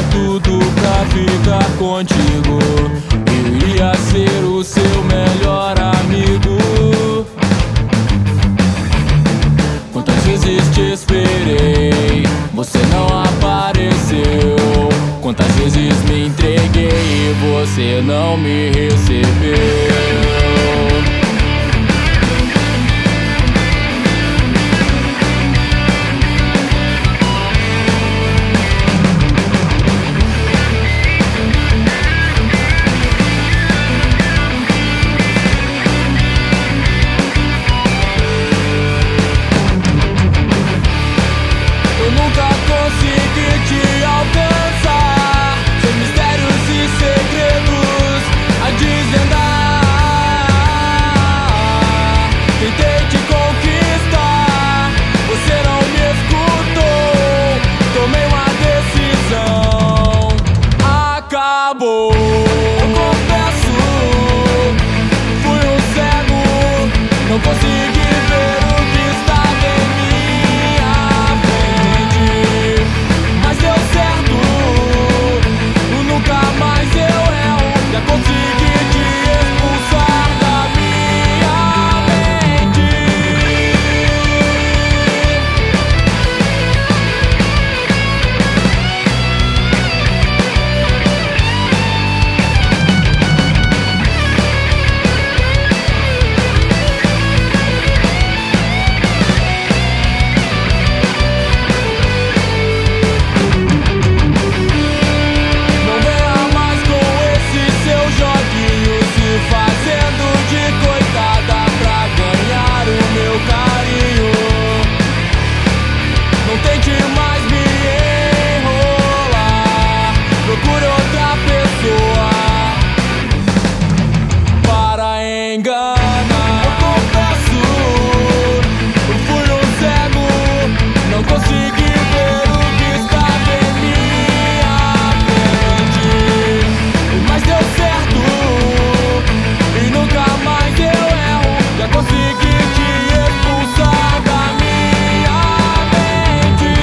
tudo pra ficar contigo. Eu ia ser o seu melhor amigo. Quantas vezes te esperei, você não apareceu. Quantas vezes me entreguei e você não me recebeu. Eu nunca consegui te alcançar, seus mistérios e segredos a desvendar. Tentei te conquistar, você não me escutou. Tomei uma decisão, acabou. Eu confesso, fui um cego, não consegui ver o que estava em minha frente. Mas deu certo, nunca mais eu erro. Já consegui te expulsar da minha mente. Não venha mais com esses seus joguinhos, se fazendo de coitada pra ganhar o meu carinho. Não tente mais me enrolar, procure outra pessoa para enganar. Eu confesso, eu fui um cego, não consegui ver o que estava em minha frente. Mas deu certo, e nunca mais eu erro. Já consegui te expulsar da minha mente.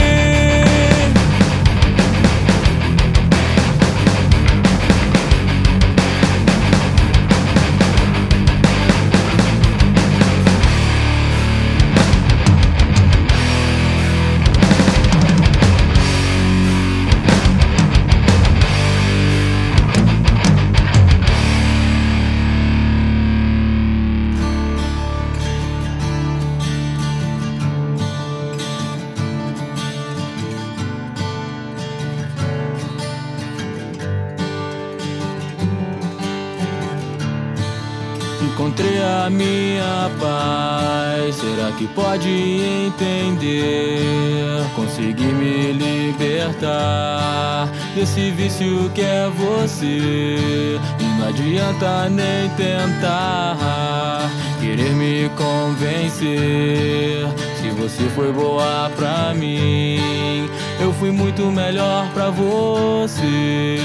Encontrei a minha paz, será que pode entender? Consegui me libertar desse vício que é você. E não adianta nem tentar querer me convencer. Se você foi boa pra mim, eu fui muito melhor pra você.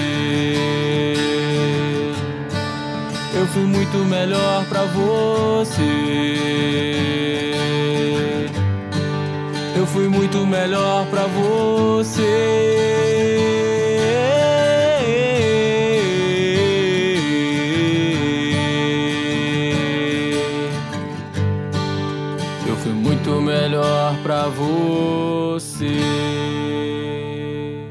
Eu fui muito melhor pra você. Eu fui muito melhor pra você. Eu fui muito melhor pra você.